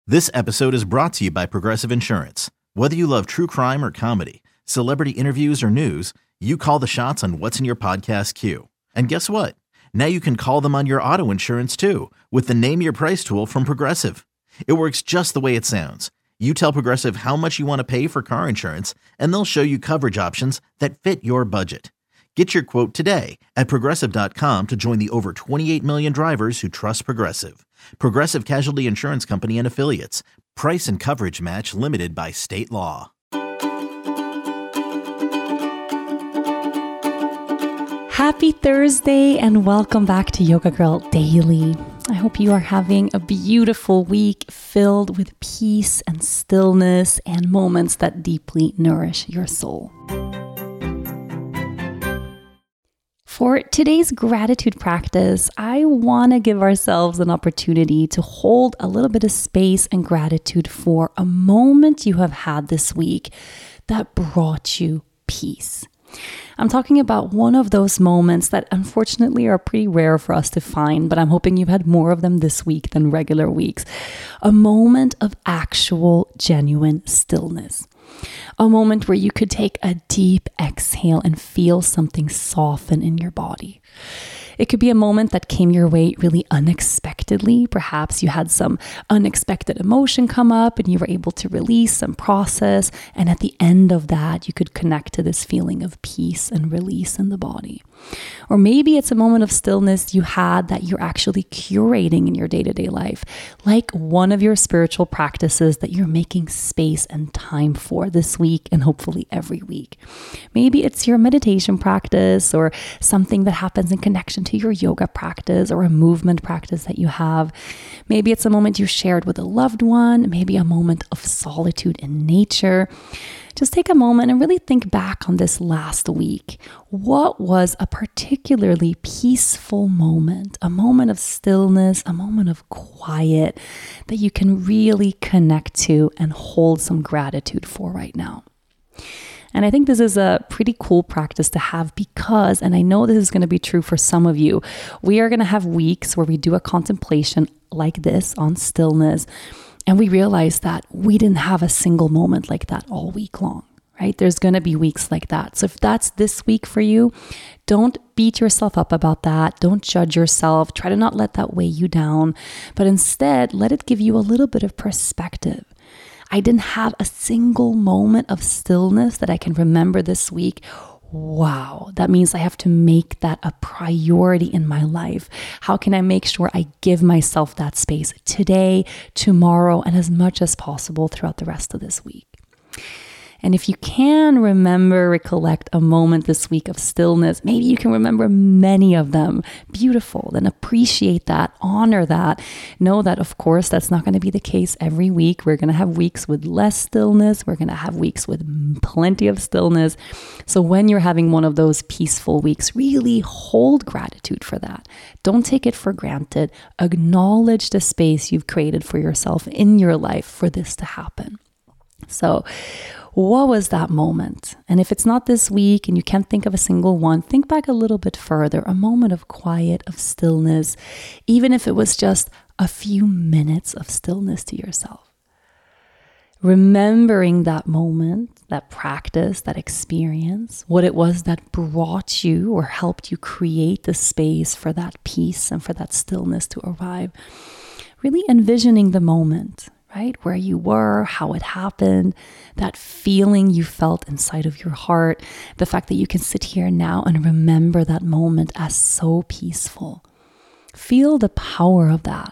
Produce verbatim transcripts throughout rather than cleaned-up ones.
This episode is brought to you by Progressive Insurance. Whether you love true crime or comedy, celebrity interviews or news, you call the shots on what's in your podcast queue. And guess what? Now you can call them on your auto insurance too with the Name Your Price tool from Progressive. It works just the way it sounds. You tell Progressive how much you want to pay for car insurance, and they'll show you coverage options that fit your budget. Get your quote today at progressive dot com to join the over twenty-eight million drivers who trust Progressive. Progressive Casualty Insurance Company and Affiliates. Price and coverage match limited by state law. Happy Thursday and welcome back to Yoga Girl Daily. I hope you are having a beautiful week filled with peace and stillness and moments that deeply nourish your soul. For today's gratitude practice, I want to give ourselves an opportunity to hold a little bit of space and gratitude for a moment you have had this week that brought you peace. I'm talking about one of those moments that unfortunately are pretty rare for us to find, but I'm hoping you've had more of them this week than regular weeks. A moment of actual, genuine stillness. A moment where you could take a deep exhale and feel something soften in your body. It could be a moment that came your way really unexpectedly. Perhaps you had some unexpected emotion come up and you were able to release and process. And at the end of that, you could connect to this feeling of peace and release in the body. Or maybe it's a moment of stillness you had that you're actually curating in your day-to-day life, like one of your spiritual practices that you're making space and time for this week and hopefully every week. Maybe it's your meditation practice or something that happens in connection to your yoga practice or a movement practice that you have. Maybe it's a moment you shared with a loved one, maybe a moment of solitude in nature. Just take a moment and really think back on this last week. What was a particularly peaceful moment, a moment of stillness, a moment of quiet that you can really connect to and hold some gratitude for right now? And I think this is a pretty cool practice to have because, and I know this is going to be true for some of you, we are going to have weeks where we do a contemplation like this on stillness. And we realize that we didn't have a single moment like that all week long, right? There's going to be weeks like that. So if that's this week for you, don't beat yourself up about that. Don't judge yourself. Try to not let that weigh you down, but instead let it give you a little bit of perspective. I didn't have a single moment of stillness that I can remember this week. Wow, that means I have to make that a priority in my life. How can I make sure I give myself that space today, tomorrow, and as much as possible throughout the rest of this week? And if you can remember, recollect a moment this week of stillness, maybe you can remember many of them. Beautiful. Then appreciate that, honor that. Know that, of course, that's not going to be the case every week. We're going to have weeks with less stillness. We're going to have weeks with plenty of stillness. So when you're having one of those peaceful weeks, really hold gratitude for that. Don't take it for granted. Acknowledge the space you've created for yourself in your life for this to happen. So what was that moment? And if it's not this week and you can't think of a single one, think back a little bit further, a moment of quiet, of stillness, even if it was just a few minutes of stillness to yourself. Remembering that moment, that practice, that experience, what it was that brought you or helped you create the space for that peace and for that stillness to arrive. Really envisioning the moment, right? Where you were, how it happened, that feeling you felt inside of your heart, the fact that you can sit here now and remember that moment as so peaceful. Feel the power of that.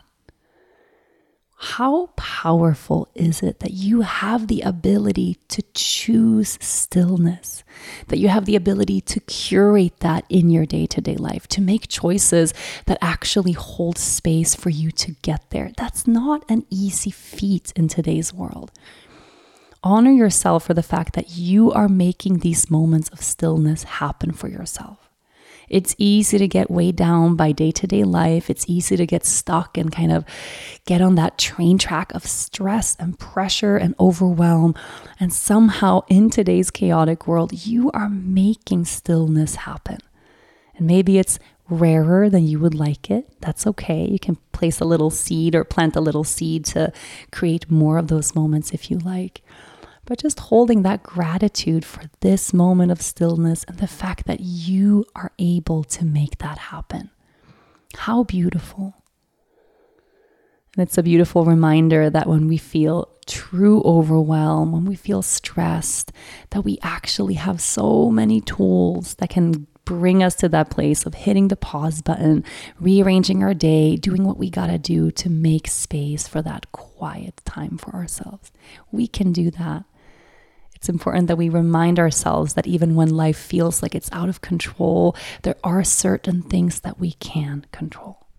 How powerful is it that you have the ability to choose stillness, that you have the ability to curate that in your day-to-day life, to make choices that actually hold space for you to get there? That's not an easy feat in today's world. Honor yourself for the fact that you are making these moments of stillness happen for yourself. It's easy to get weighed down by day-to-day life. It's easy to get stuck and kind of get on that train track of stress and pressure and overwhelm. And somehow in today's chaotic world, you are making stillness happen. And maybe it's rarer than you would like it, that's okay. You can place a little seed or plant a little seed to create more of those moments if you like. But just holding that gratitude for this moment of stillness and the fact that you are able to make that happen. How beautiful. And it's a beautiful reminder that when we feel true overwhelm, when we feel stressed, that we actually have so many tools that can bring us to that place of hitting the pause button, rearranging our day, doing what we gotta do to make space for that quiet time for ourselves. We can do that. It's important that we remind ourselves that even when life feels like it's out of control, there are certain things that we can control.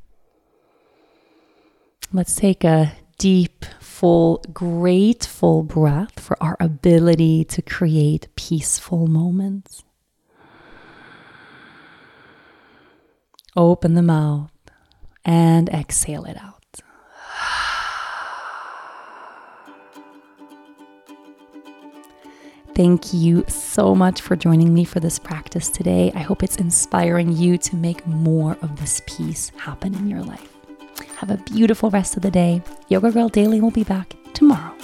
Let's take a deep, full, grateful breath for our ability to create peaceful moments. Open the mouth and exhale it out. Thank you so much for joining me for this practice today. I hope it's inspiring you to make more of this peace happen in your life. Have a beautiful rest of the day. Yoga Girl Daily will be back tomorrow.